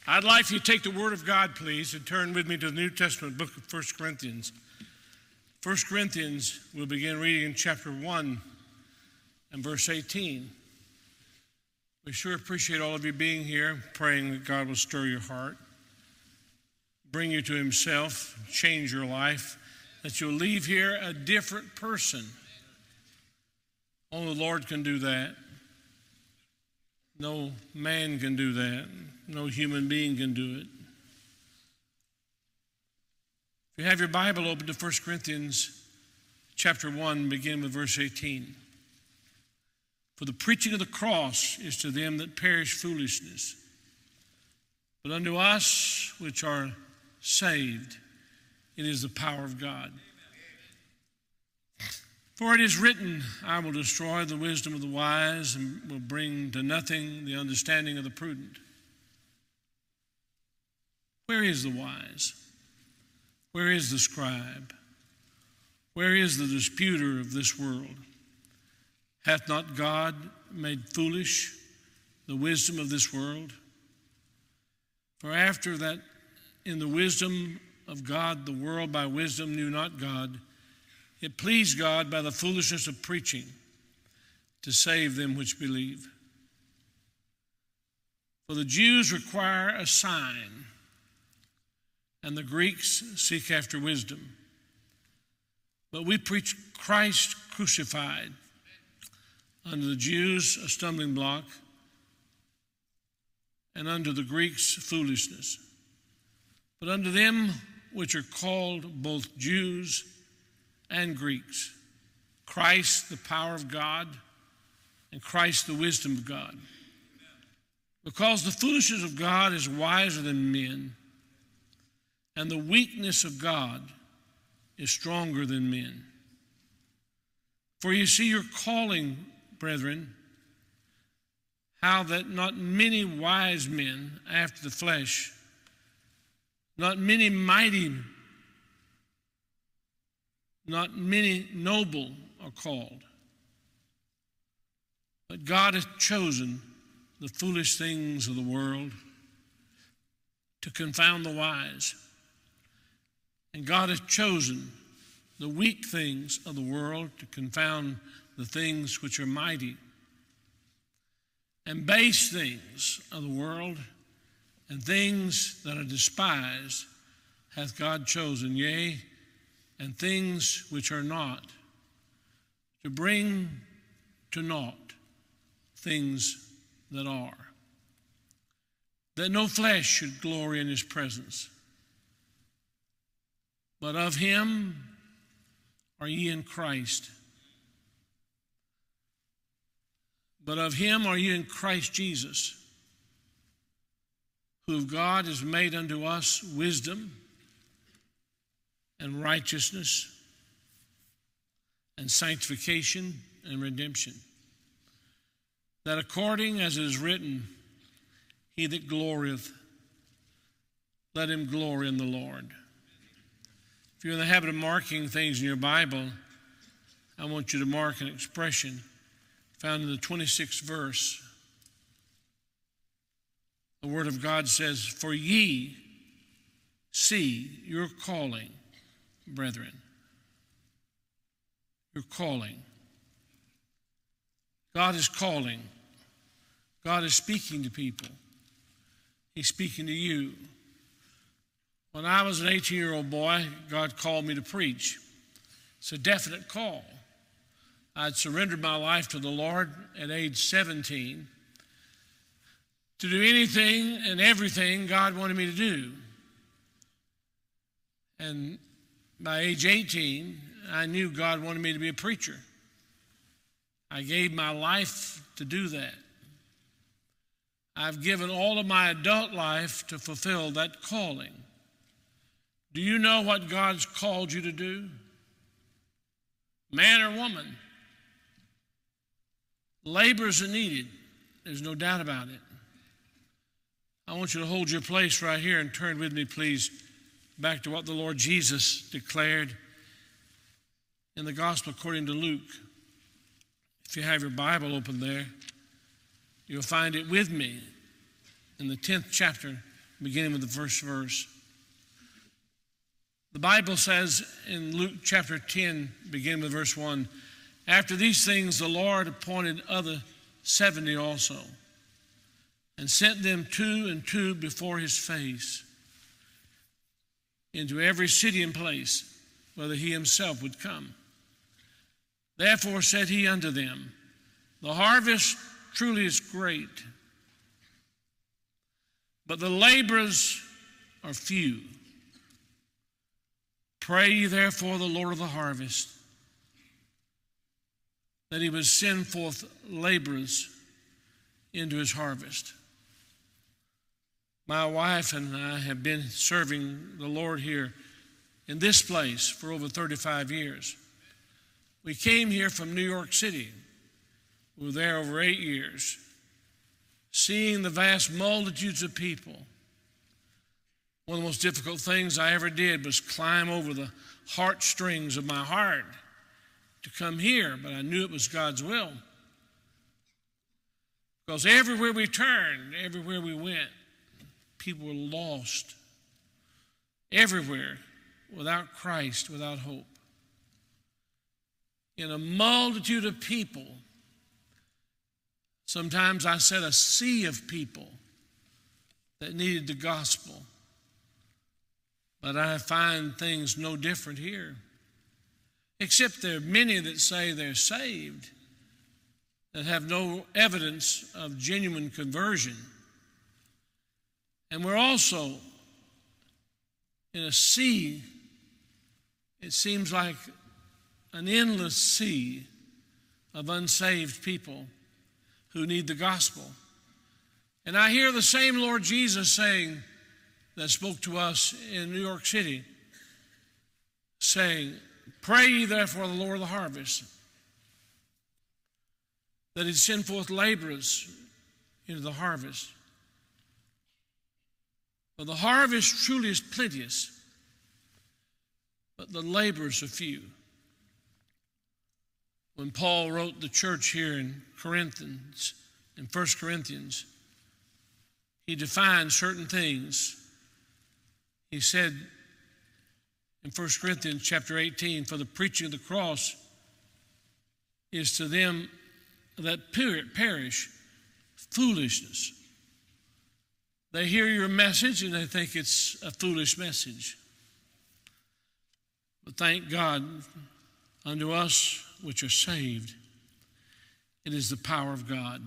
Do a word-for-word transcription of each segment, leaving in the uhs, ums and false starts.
I'd like for you to take the Word of God, please, and turn with me to the New Testament book of First Corinthians. First Corinthians, we'll begin reading in chapter one and verse eighteen. We sure appreciate all of you being here, praying that God will stir your heart, bring you to himself, change your life, that you'll leave here a different person. Only the Lord can do that. No man can do that. No human being can do it. If you have your Bible open to First Corinthians chapter one, begin with verse eighteen. For the preaching of the cross is to them that perish foolishness, but unto us which are saved, it is the power of God. For it is written, I will destroy the wisdom of the wise and will bring to nothing the understanding of the prudent. Where is the wise? Where is the scribe? Where is the disputer of this world? Hath not God made foolish the wisdom of this world? For after that in the wisdom of God, the world by wisdom knew not God, it pleased God by the foolishness of preaching to save them which believe. For the Jews require a sign, and the Greeks seek after wisdom. But we preach Christ crucified, unto the Jews a stumbling block, and unto the Greeks foolishness. But unto them which are called both Jews and Greeks, Christ the power of God, and Christ the wisdom of God. Because the foolishness of God is wiser than men, and the weakness of God is stronger than men. For you see your calling, brethren, how that not many wise men after the flesh, not many mighty, not many noble are called. But God hath chosen the foolish things of the world to confound the wise. And God hath chosen the weak things of the world to confound the things which are mighty. And base things of the world and things that are despised hath God chosen, yea, and things which are not, to bring to naught things that are, that no flesh should glory in his presence. But of him are ye in Christ. But of him are ye in Christ Jesus, who of God is made unto us wisdom and righteousness and sanctification and redemption, that according as it is written, he that glorieth, let him glory in the Lord. If you're in the habit of marking things in your Bible, I want you to mark an expression found in the twenty-sixth verse. The Word of God says, for ye see your calling, brethren. Your calling. God is calling. God is speaking to people. He's speaking to you. When I was an eighteen-year-old boy, God called me to preach. It's a definite call. I'd surrendered my life to the Lord at age seventeen to do anything and everything God wanted me to do. And by age eighteen, I knew God wanted me to be a preacher. I gave my life to do that. I've given all of my adult life to fulfill that calling. Do you know what God's called you to do? Man or woman? Laborers are needed. There's no doubt about it. I want you to hold your place right here and turn with me, please, back to what the Lord Jesus declared in the Gospel according to Luke. If you have your Bible open there, you'll find it with me in the tenth chapter beginning with the first verse. The Bible says in Luke chapter ten, beginning with verse one, after these things the Lord appointed other seventy also, and sent them two and two before his face into every city and place, whither he himself would come. Therefore said he unto them, the harvest truly is great, but the laborers are few. Pray ye therefore the Lord of the harvest, that he would send forth laborers into his harvest. My wife and I have been serving the Lord here in this place for over thirty-five years. We came here from New York City. We were there over eight years, seeing the vast multitudes of people. One of the most difficult things I ever did was climb over the heartstrings of my heart to come here, but I knew it was God's will. Because everywhere we turned, everywhere we went, people were lost. Everywhere, without Christ, without hope. In a multitude of people, sometimes I said a sea of people that needed the gospel. But I find things no different here. Except there are many that say they're saved that have no evidence of genuine conversion. And we're also in a sea, it seems like an endless sea of unsaved people who need the gospel. And I hear the same Lord Jesus saying, that spoke to us in New York City, saying, pray ye therefore the Lord of the harvest, that he'd send forth laborers into the harvest. For the harvest truly is plenteous, but the laborers are few. When Paul wrote the church here in Corinthians, in First Corinthians, he defined certain things. He said in First Corinthians chapter eighteen, for the preaching of the cross is to them that perish foolishness. They hear your message and they think it's a foolish message. But thank God, unto us which are saved, it is the power of God.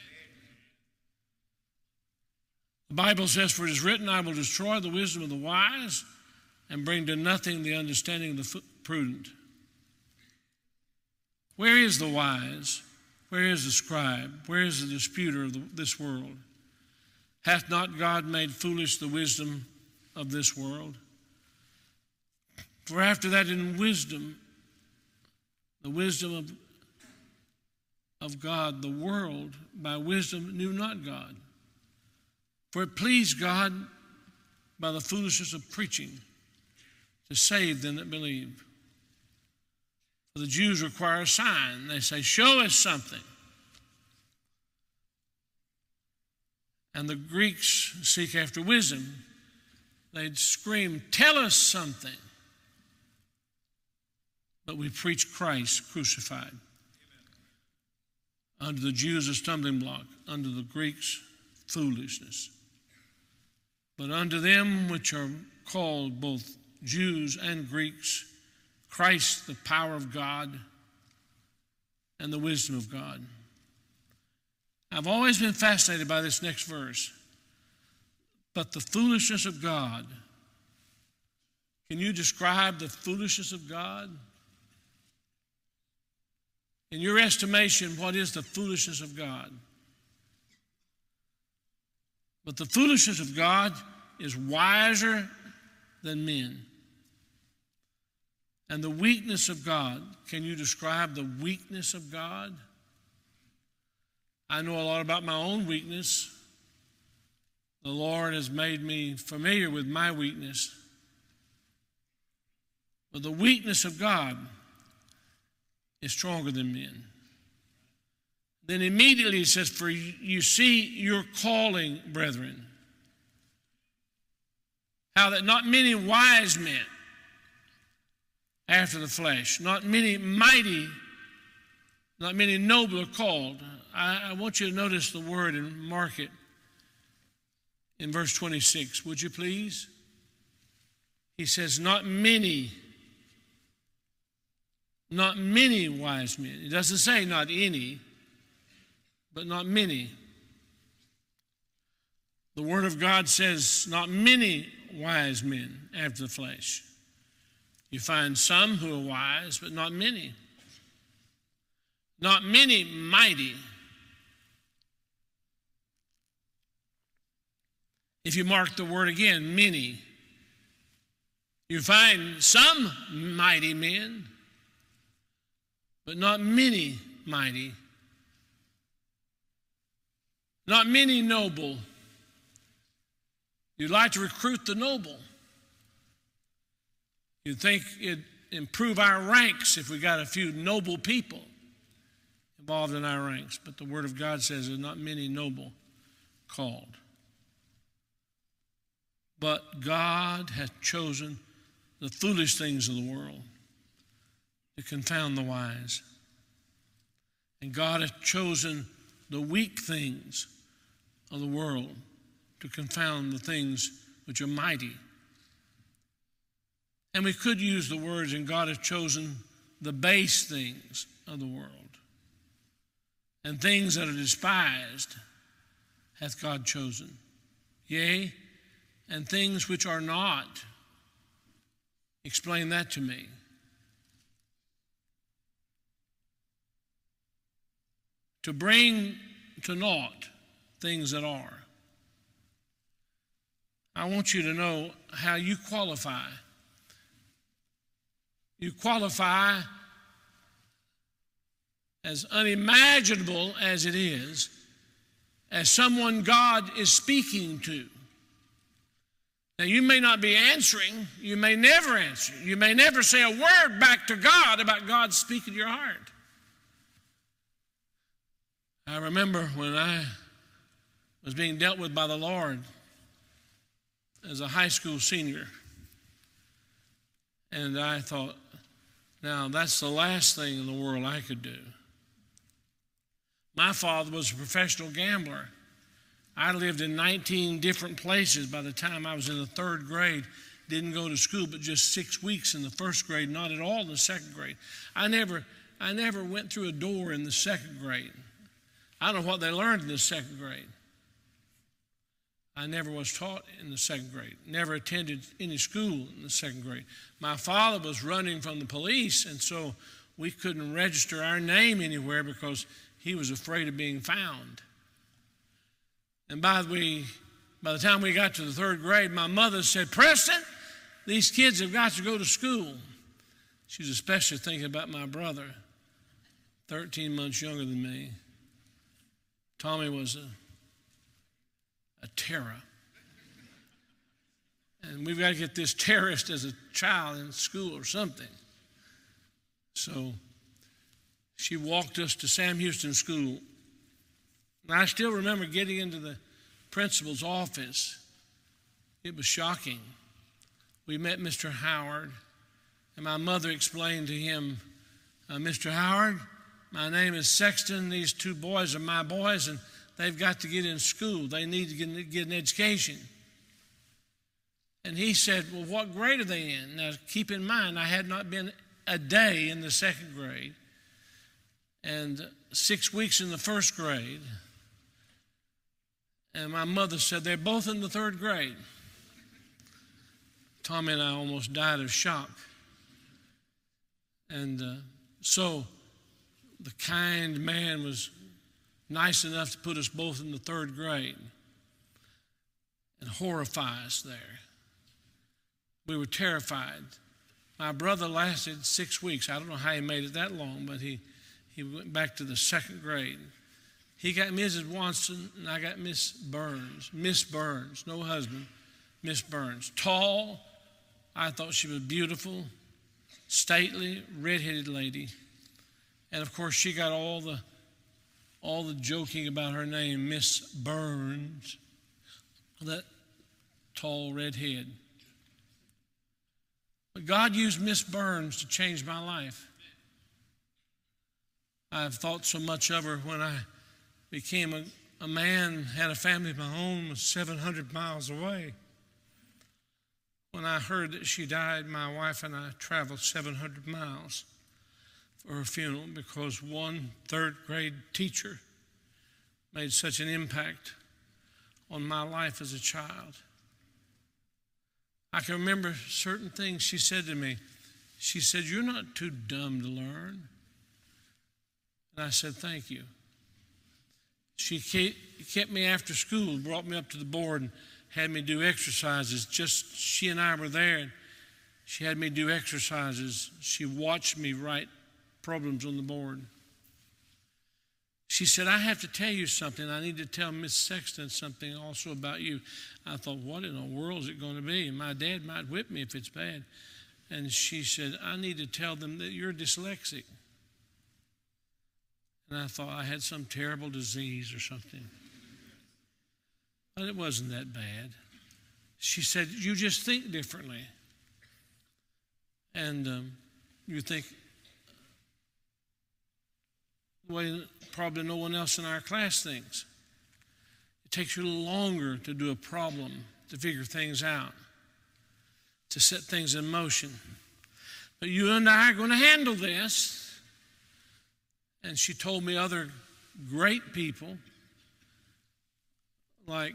The Bible says, for it is written, I will destroy the wisdom of the wise and bring to nothing the understanding of the prudent. Where is the wise? Where is the scribe? Where is the disputer of the, this world? Hath not God made foolish the wisdom of this world? For after that in wisdom, the wisdom of, of God, the world by wisdom knew not God. For it pleased God by the foolishness of preaching to save them that believe. For the Jews require a sign. They say, show us something. And the Greeks seek after wisdom. They'd scream, tell us something. But we preach Christ crucified. Unto the Jews a stumbling block, unto the Greeks foolishness. But unto them which are called both Jews and Greeks, Christ the power of God and the wisdom of God. I've always been fascinated by this next verse. But the foolishness of God. Can you describe the foolishness of God? In your estimation, what is the foolishness of God? But the foolishness of God is wiser than men. And the weakness of God, can you describe the weakness of God? I know a lot about my own weakness. The Lord has made me familiar with my weakness. But the weakness of God is stronger than men. Then immediately he says, for you see your calling, brethren. how that not many wise men after the flesh, not many mighty, not many noble are called. I, I want you to notice the word and mark it in verse twenty-six, would you please? He says, not many, not many wise men. It doesn't say not any, but not many. The Word of God says not many wise men after the flesh. You find some who are wise, but not many. Not many mighty. If you mark the word again, many, you find some mighty men, but not many mighty. Not many noble. You'd like to recruit the noble. You'd think it'd improve our ranks if we got a few noble people involved in our ranks. But the Word of God says there's not many noble called. But God hath chosen the foolish things of the world to confound the wise. And God hath chosen the weak things of the world to confound the things which are mighty. And we could use the words, and God hath chosen the base things of the world. And things that are despised hath God chosen. Yea, and things which are not. Explain that to me. To bring to naught things that are. I want you to know how you qualify. You qualify as unimaginable as it is, as someone God is speaking to. Now, you may not be answering. You may never answer. You may never say a word back to God about God speaking to your heart. I remember when I was being dealt with by the Lord as a high school senior. And I thought, now that's the last thing in the world I could do. My father was a professional gambler. I lived in nineteen different places by the time I was in the third grade. Didn't go to school but just six weeks in the first grade, not at all in the second grade. I never, I never went through a door in the second grade. I don't know what they learned in the second grade. I never was taught in the second grade. Never attended any school in the second grade. My father was running from the police, and so we couldn't register our name anywhere because he was afraid of being found. And by the way, by the time we got to the third grade, my mother said, Preston, these kids have got to go to school. She was especially thinking about my brother, thirteen months younger than me. Tommy was a, a terror. And we've got to get this terrorist as a child in school or something. So she walked us to Sam Houston School. And I still remember getting into the principal's office. It was shocking. We met Mister Howard, and my mother explained to him, uh, Mister Howard, my name is Sexton. These two boys are my boys, and they've got to get in school. They need to get, get an education. And he said, well, what grade are they in? Now, keep in mind, I had not been a day in the second grade and six weeks in the first grade. And my mother said, they're both in the third grade. Tommy and I almost died of shock. And uh, so the kind man was nice enough to put us both in the third grade and horrify us there. We were terrified. My brother lasted six weeks. I don't know how he made it that long, but he, he went back to the second grade. He got Missus Watson, and I got Miss Burns. Miss Burns, no husband, Miss Burns. Tall, I thought she was beautiful, stately, red-headed lady. And, of course, she got all the, all the joking about her name, Miss Burns, that tall red head. But God used Miss Burns to change my life. I've thought so much of her when I became a, a man, had a family of my own, was seven hundred miles away. When I heard that she died, my wife and I traveled seven hundred miles for her funeral because one third grade teacher made such an impact on my life as a child. I can remember certain things she said to me. She said, "You're not too dumb to learn." And I said, "Thank you." She kept me after school, brought me up to the board and had me do exercises. Just she and I were there, and she had me do exercises. She watched me write problems on the board. She said, "I have to tell you something. I need to tell Miss Sexton something also about you." I thought, what in the world is it going to be? My dad might whip me if it's bad. And she said, "I need to tell them that you're dyslexic." And I thought I had some terrible disease or something. But it wasn't that bad. She said, "You just think differently." And um, you think the way probably no one else in our class thinks. It takes you a little longer to do a problem, to figure things out, to set things in motion. But you and I are going to handle this. And she told me other great people like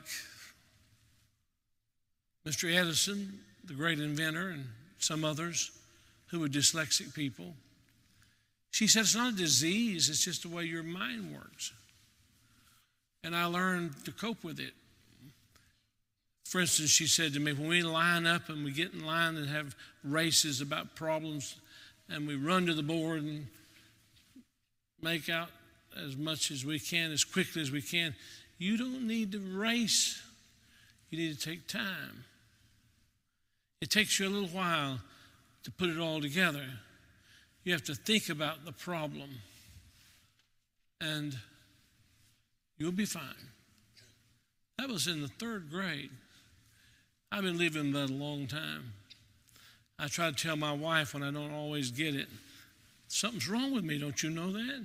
Mister Edison, the great inventor, and some others who were dyslexic people. She said, "It's not a disease, it's just the way your mind works." And I learned to cope with it. For instance, she said to me, when we line up and we get in line and have races about problems, and we run to the board and make out as much as we can, as quickly as we can, you don't need to race. You need to take time. It takes you a little while to put it all together. You have to think about the problem, and you'll be fine. That was in the third grade. I've been living that a long time. I try to tell my wife when I don't always get it, "Something's wrong with me, don't you know that?"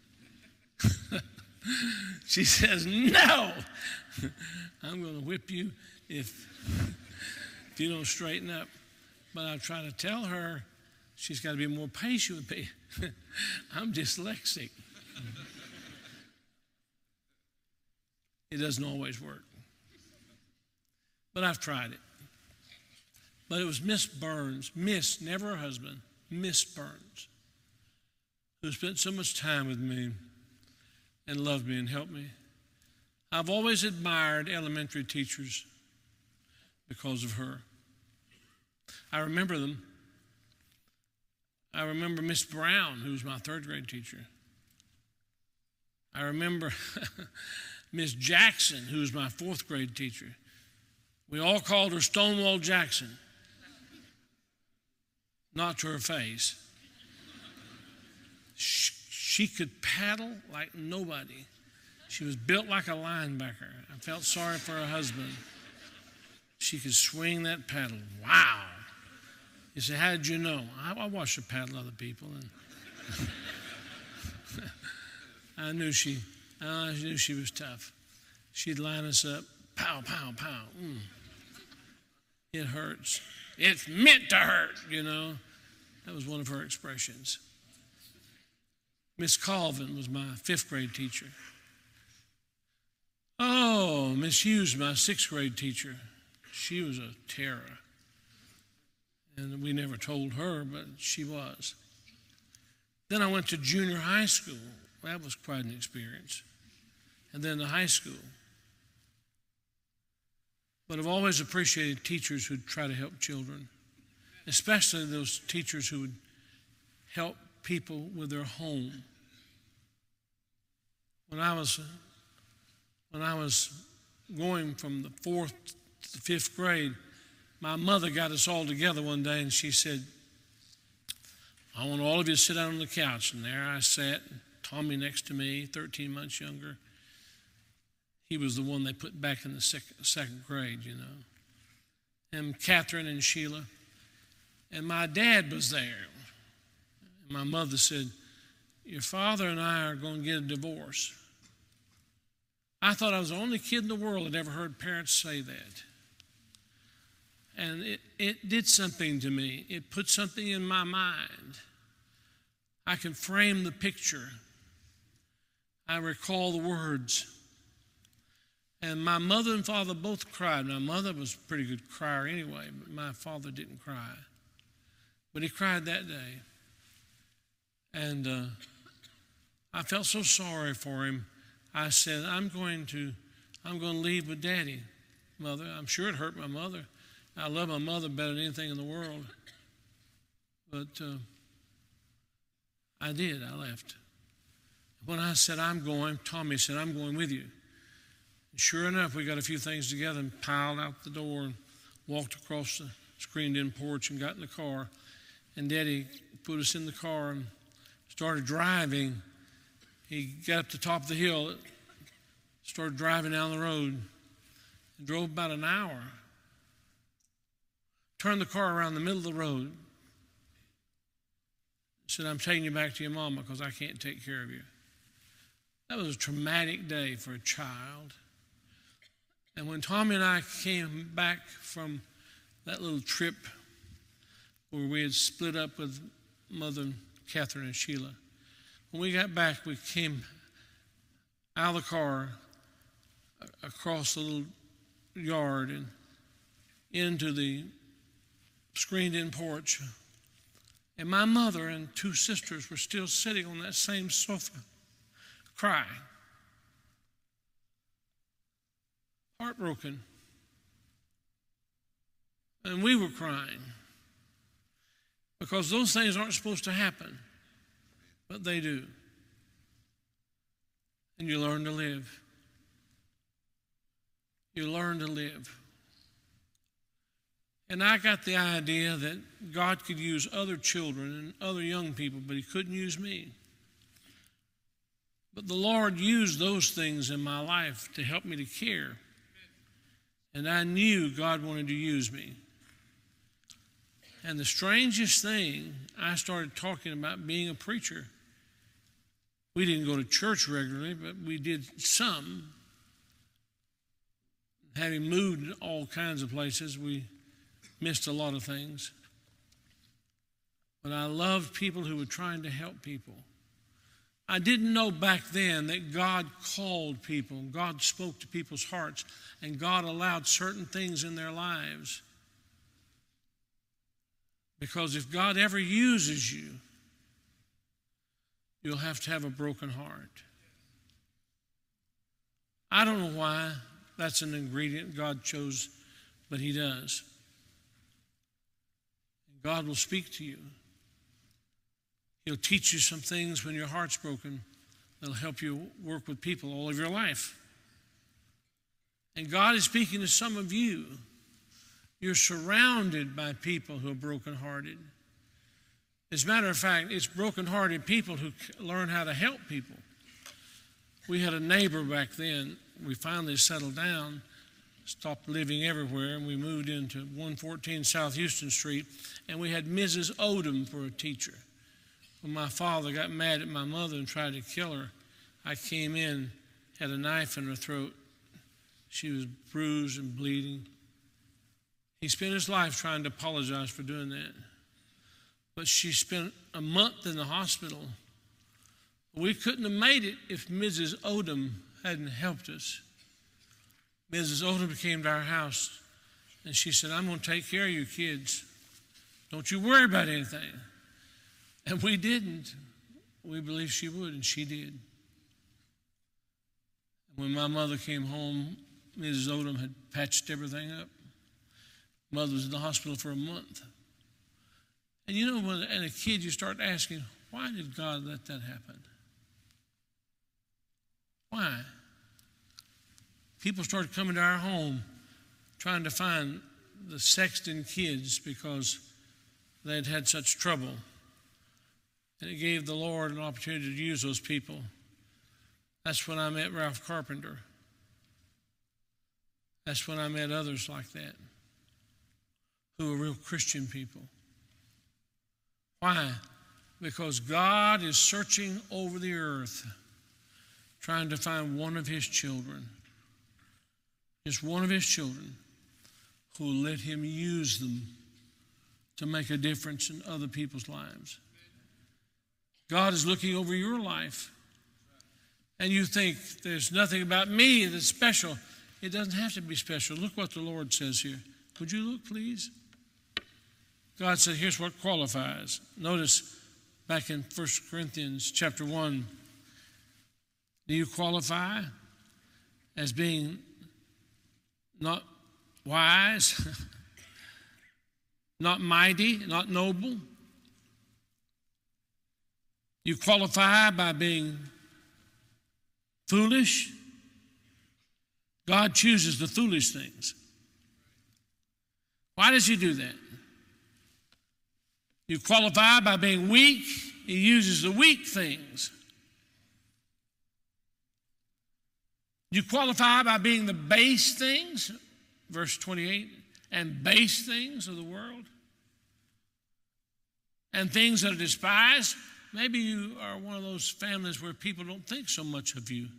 She says, "No, I'm going to whip you if, if you don't straighten up." But I try to tell her she's got to be more patient with me. I'm dyslexic. It doesn't always work. But I've tried it. But it was Miss Burns, Miss, never her husband, Miss Burns, who spent so much time with me and loved me and helped me. I've always admired elementary teachers because of her. I remember them. I remember Miss Brown, who was my third grade teacher. I remember Miss Jackson, who was my fourth grade teacher. We all called her Stonewall Jackson. Not to her face. She, she could paddle like nobody. She was built like a linebacker. I felt sorry for her husband. She could swing that paddle. Wow. You say, "How did you know?" I, I watched her paddle other people, and I knew she, I knew she was tough. She'd line us up, pow, pow, pow. Mm. It hurts. It's meant to hurt, you know. That was one of her expressions. Miss Colvin was my fifth grade teacher. Oh, Miss Hughes, my sixth grade teacher. She was a terror. And we never told her, but she was. Then I went to junior high school. That was quite an experience. And then to high school. But I've always appreciated teachers who try to help children, especially those teachers who would help people with their home. When I was, when I was going from the fourth to the fifth grade, my mother got us all together one day, and she said, "I want all of you to sit down on the couch." And there I sat, Tommy next to me, thirteen months younger. He was the one they put back in the second, second grade, you know. And Catherine and Sheila. And my dad was there. My mother said, your father and I are going to get a divorce. I thought I was the only kid in the world that ever heard parents say that. And it, it did something to me. It put something in my mind. I can frame the picture. I recall the words. And my mother and father both cried. My mother was a pretty good crier anyway, but my father didn't cry. But he cried that day. And uh, I felt so sorry for him. I said, I'm going to, I'm going to leave with Daddy, Mother. I'm sure it hurt my mother. I love my mother better than anything in the world. But uh, I did. I left. When I said, I'm going, Tommy said, I'm going with you. And sure enough, we got a few things together and piled out the door and walked across the screened-in porch and got in the car. And Daddy put us in the car and started driving. He got up to the top of the hill, started driving down the road, and drove about an hour. Turned the car around the middle of the road. Said, I'm taking you back to your mama because I can't take care of you. That was a traumatic day for a child. And when Tommy and I came back from that little trip where we had split up with Mother Catherine and Sheila, when we got back, we came out of the car, across the little yard, and into the screened-in porch. And my mother and two sisters were still sitting on that same sofa, crying. Heartbroken. And we were crying. Because those things aren't supposed to happen. But they do. And you learn to live. You learn to live. And I got the idea that God could use other children and other young people, but he couldn't use me. But the Lord used those things in my life to help me to care. And I knew God wanted to use me. And the strangest thing, I started talking about being a preacher. We didn't go to church regularly, but we did some. Having moved in all kinds of places, we missed a lot of things. But I loved people who were trying to help people. I didn't know back then that God called people, God spoke to people's hearts, and God allowed certain things in their lives. Because if God ever uses you, you'll have to have a broken heart. I don't know why that's an ingredient God chose, but he does. God will speak to you. He'll teach you some things when your heart's broken that'll help you work with people all of your life. And God is speaking to some of you. You're surrounded by people who are brokenhearted. As a matter of fact, it's brokenhearted people who learn how to help people. We had a neighbor back then. We finally settled down, stopped living everywhere, and we moved into one fourteen South Houston Street, and we had Missus Odom for a teacher. When my father got mad at my mother and tried to kill her, I came in, had a knife in her throat. She was bruised and bleeding. He spent his life trying to apologize for doing that. But she spent a month in the hospital. We couldn't have made it if Missus Odom hadn't helped us. Missus Odom came to our house, and she said, I'm going to take care of you kids. Don't you worry about anything. And we didn't. We believed she would, and she did. When my mother came home, Missus Odom had patched everything up. Mother was in the hospital for a month. And you know, when as a kid, you start asking, why did God let that happen? Why? People started coming to our home trying to find the Sexton kids because they had had such trouble. And it gave the Lord an opportunity to use those people. That's when I met Ralph Carpenter. That's when I met others like that, who were real Christian people. Why? Because God is searching over the earth, trying to find one of his children, just one of his children, who will let him use them to make a difference in other people's lives. God is looking over your life, and you think there's nothing about me that's special. It doesn't have to be special. Look what the Lord says here. Would you look, please? God said, here's what qualifies. Notice back in First Corinthians chapter one, do you qualify as being not wise, not mighty, not noble? You qualify by being foolish. God chooses the foolish things. Why does he do that? You qualify by being weak. He uses the weak things. You qualify by being the base things, verse twenty-eight, and base things of the world, and things that are despised. Maybe you are one of those families where people don't think so much of you.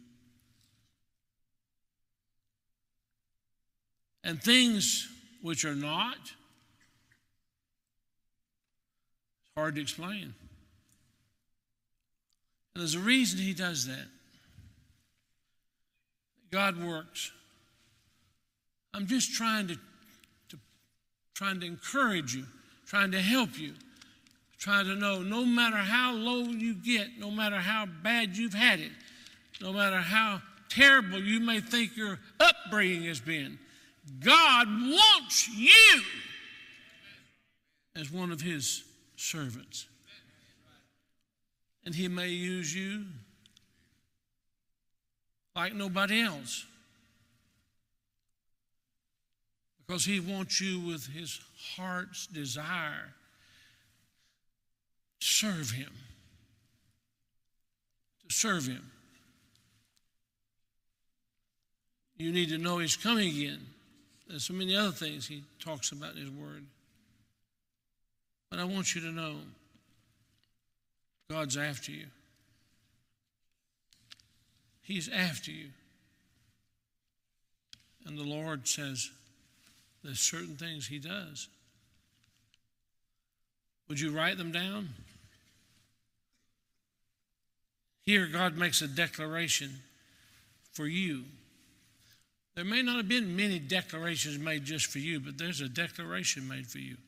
And things which are not, it's hard to explain. And there's a reason he does that. God works. I'm just trying to, to trying to encourage you, trying to help you, trying to know no matter how low you get, no matter how bad you've had it, no matter how terrible you may think your upbringing has been, God wants you as one of his servants. And he may use you like nobody else, because he wants you with his heart's desire. Serve him. To serve him. You need to know he's coming again. There's so many other things he talks about in his word. But I want you to know God's after you. He's after you. And the Lord says there's certain things he does. Would you write them down? Here, God makes a declaration for you. There may not have been many declarations made just for you, but there's a declaration made for you.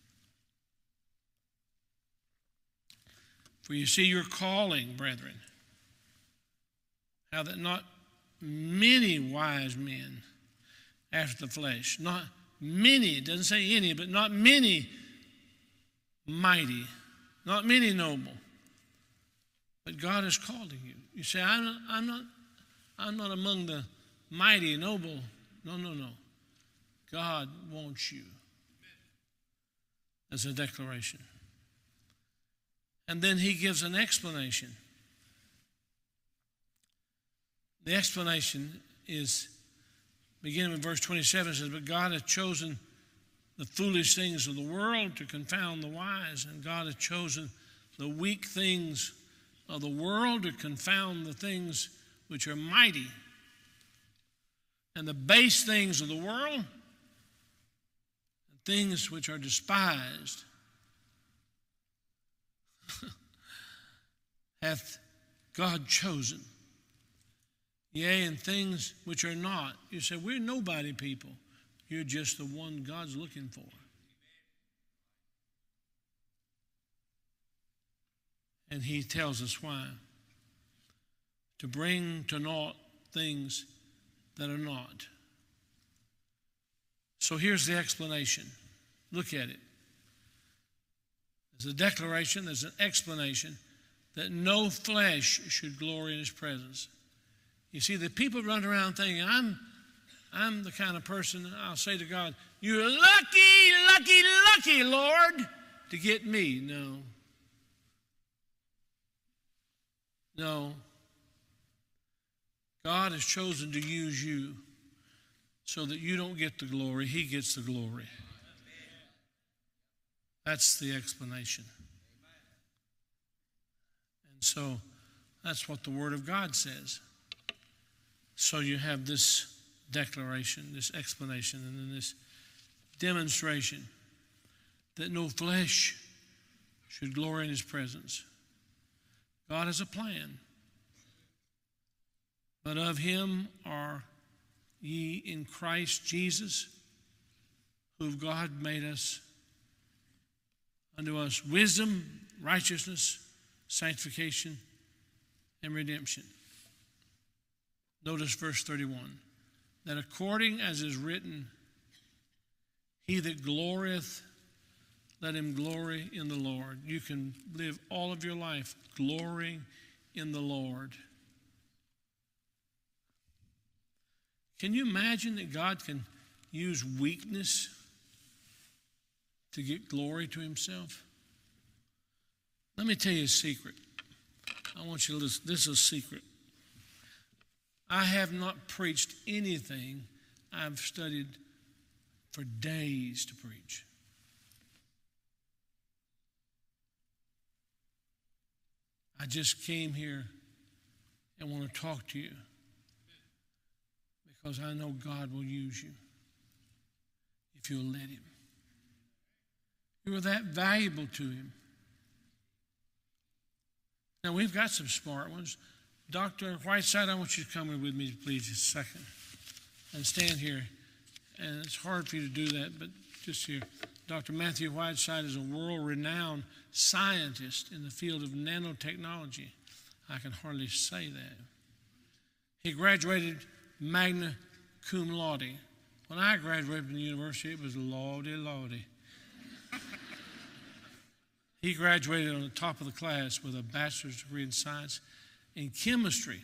For you see your calling, brethren, how that not many wise men after the flesh, not many, it doesn't say any, but not many mighty, not many noble, but God is calling you. You say, I'm not, I'm not, I'm not among the mighty, noble. No, no, no. God wants you. As a declaration. And then he gives an explanation. The explanation is, beginning in verse twenty-seven, it says, but God hath chosen the foolish things of the world to confound the wise, and God hath chosen the weak things of the world to confound the things which are mighty, and the base things of the world, and things which are despised, hath God chosen. Yea, and things which are not. You say, we're nobody people. You're just the one God's looking for. And he tells us why. To bring to naught things that are not. So here's the explanation. Look at it. There's a declaration, there's an explanation that no flesh should glory in his presence. You see, the people run around thinking, I'm, I'm the kind of person, I'll say to God, you're lucky, lucky, lucky, Lord, to get me. No. No. God has chosen to use you so that you don't get the glory, he gets the glory. That's the explanation. And so that's what the Word of God says. So you have this declaration, this explanation, and then this demonstration that no flesh should glory in his presence. God has a plan. But of him are ye in Christ Jesus, who God made us, unto us wisdom, righteousness, sanctification, and redemption. Notice verse thirty-one. That according as is written, he that glorieth, let him glory in the Lord. You can live all of your life glorying in the Lord. Can you imagine that God can use weakness to get glory to himself? Let me tell you a secret. I want you to listen. This is a secret. I have not preached anything I've studied for days to preach. I just came here and want to talk to you because I know God will use you if you'll let him. You are that valuable to him. Now, we've got some smart ones. Doctor Whiteside, I want you to come in with me, please, just a second. And stand here. And it's hard for you to do that, but just here. Doctor Matthew Whiteside is a world-renowned scientist in the field of nanotechnology. I can hardly say that. He graduated magna cum laude. When I graduated from the university, it was laude, laude. He graduated on the top of the class with a bachelor's degree in science in chemistry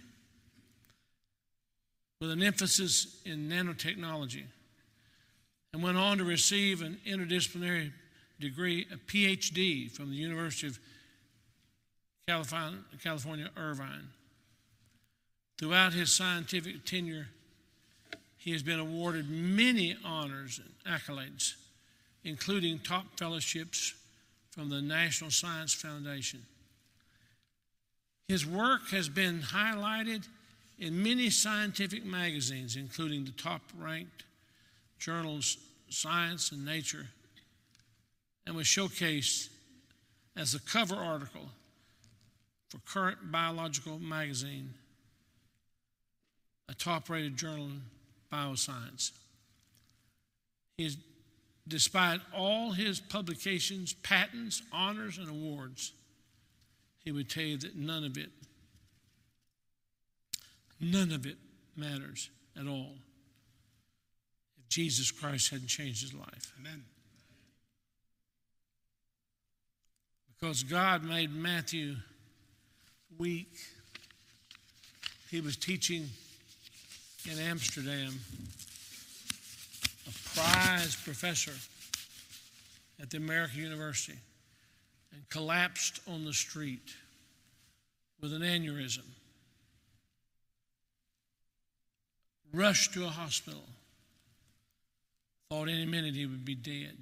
with an emphasis in nanotechnology, and went on to receive an interdisciplinary degree, a P H D from the University of California, California, Irvine. Throughout his scientific tenure, he has been awarded many honors and accolades, including top fellowships from the National Science Foundation. His work has been highlighted in many scientific magazines, including the top-ranked journals Science and Nature, and was showcased as a cover article for Current Biological Magazine, a top-rated journal in bioscience. He is, despite all his publications, patents, honors, and awards, he would tell you that none of it, none of it matters at all if Jesus Christ hadn't changed his life. Amen. Because God made Matthew weak. He was teaching in Amsterdam, a prize professor at the American University, and collapsed on the street with an aneurysm. Rushed to a hospital. Thought any minute he would be dead.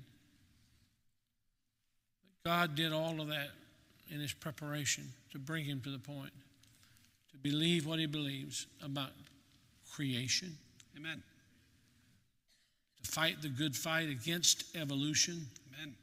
But God did all of that in his preparation to bring him to the point to believe what he believes about creation. Amen. To fight the good fight against evolution. Amen.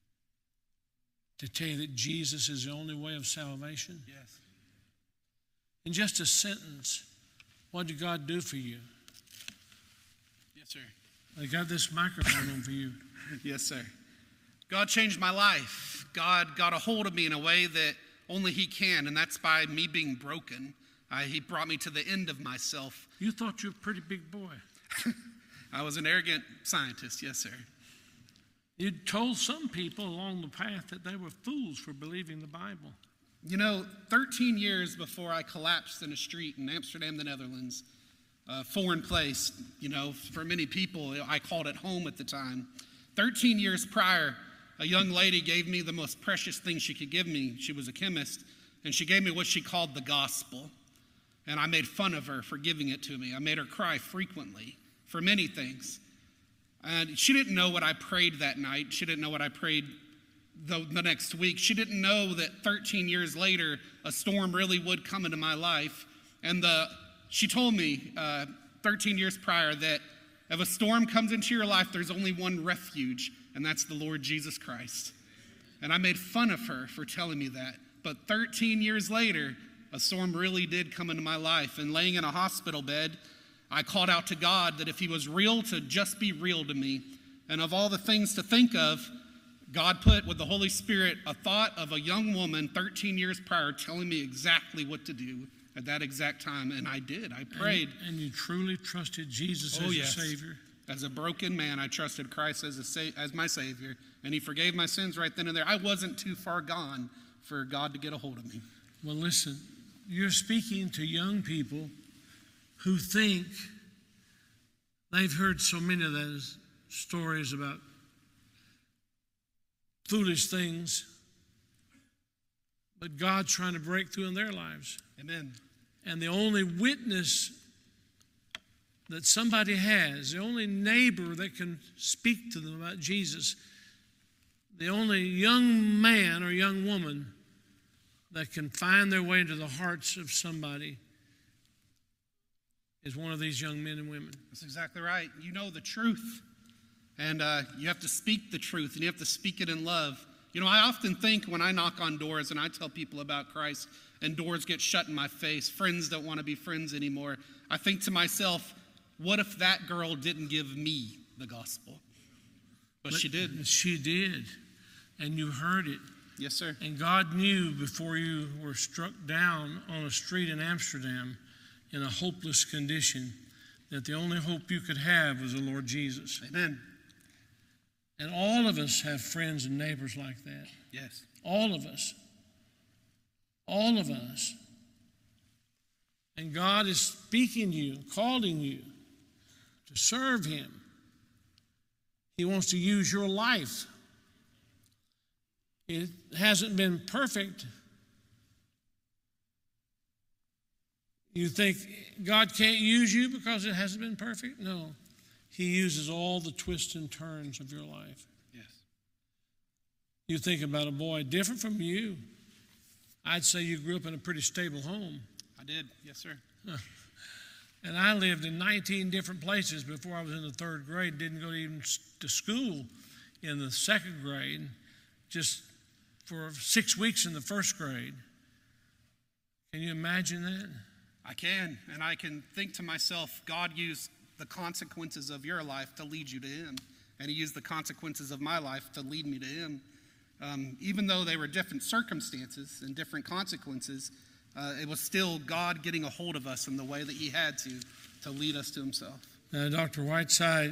To tell you that Jesus is the only way of salvation. Yes. In just a sentence, what did God do for you? Yes, sir. I got this microphone on for you. Yes, sir. God changed my life. God got a hold of me in a way that only he can, and that's by me being broken. Uh, he brought me to the end of myself. You thought you were a pretty big boy. I was an arrogant scientist, yes, sir. You told some people along the path that they were fools for believing the Bible. You know, thirteen years before I collapsed in a street in Amsterdam, the Netherlands, a foreign place, you know, for many people, I called it home at the time. thirteen years prior, a young lady gave me the most precious thing she could give me. She was a chemist, and she gave me what she called the gospel. And I made fun of her for giving it to me. I made her cry frequently for many things. And she didn't know what I prayed that night. She didn't know what I prayed the, the next week. She didn't know that thirteen years later, a storm really would come into my life. And the she told me uh, thirteen years prior that if a storm comes into your life, there's only one refuge, and that's the Lord Jesus Christ. And I made fun of her for telling me that. But thirteen years later, a storm really did come into my life. And laying in a hospital bed, I called out to God that if he was real, to just be real to me. And of all the things to think of, God put with the Holy Spirit a thought of a young woman thirteen years prior telling me exactly what to do at that exact time. And I did. I prayed. And, and you truly trusted Jesus oh, as yes. your Savior? As a broken man, I trusted Christ as, a sa- as my Savior. And he forgave my sins right then and there. I wasn't too far gone for God to get a hold of me. Well, listen, you're speaking to young people who think they've heard so many of those stories about foolish things, but God's trying to break through in their lives. Amen. And the only witness that somebody has, the only neighbor that can speak to them about Jesus, the only young man or young woman that can find their way into the hearts of somebody is one of these young men and women. That's exactly right. You know the truth. And uh, you have to speak the truth, and you have to speak it in love. You know, I often think when I knock on doors and I tell people about Christ and doors get shut in my face, friends don't want to be friends anymore, I think to myself, what if that girl didn't give me the gospel? But, but she did. She did. And you heard it. Yes, sir. And God knew before you were struck down on a street in Amsterdam in a hopeless condition that the only hope you could have was the Lord Jesus. Amen. And all of us have friends and neighbors like that. Yes. All of us. All of us. And God is speaking to you, calling you to serve him. He wants to use your life. It hasn't been perfect. You think God can't use you because it hasn't been perfect? No. He uses all the twists and turns of your life. Yes. You think about a boy different from you. I'd say you grew up in a pretty stable home. I did. Yes, sir. And I lived in nineteen different places before I was in the third grade. Didn't go even to school in the second grade. Just for six weeks in the first grade. Can you imagine that? I can. And I can think to myself, God used the consequences of your life to lead you to him. And he used the consequences of my life to lead me to him. Um, even though they were different circumstances and different consequences, uh, it was still God getting a hold of us in the way that he had to, to lead us to himself. Now, Doctor Whiteside,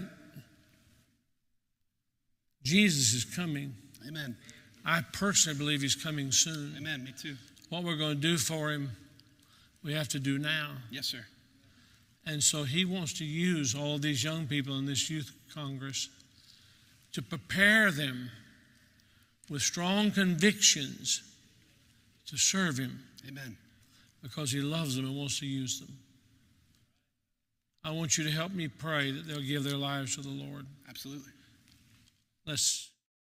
Jesus is coming. Amen. I personally believe he's coming soon. Amen. Me too. What we're going to do for him, we have to do now. Yes, sir. And so he wants to use all these young people in this youth congress to prepare them with strong convictions to serve him. Amen. Because he loves them and wants to use them. I want you to help me pray that they'll give their lives to the Lord. Absolutely. Let's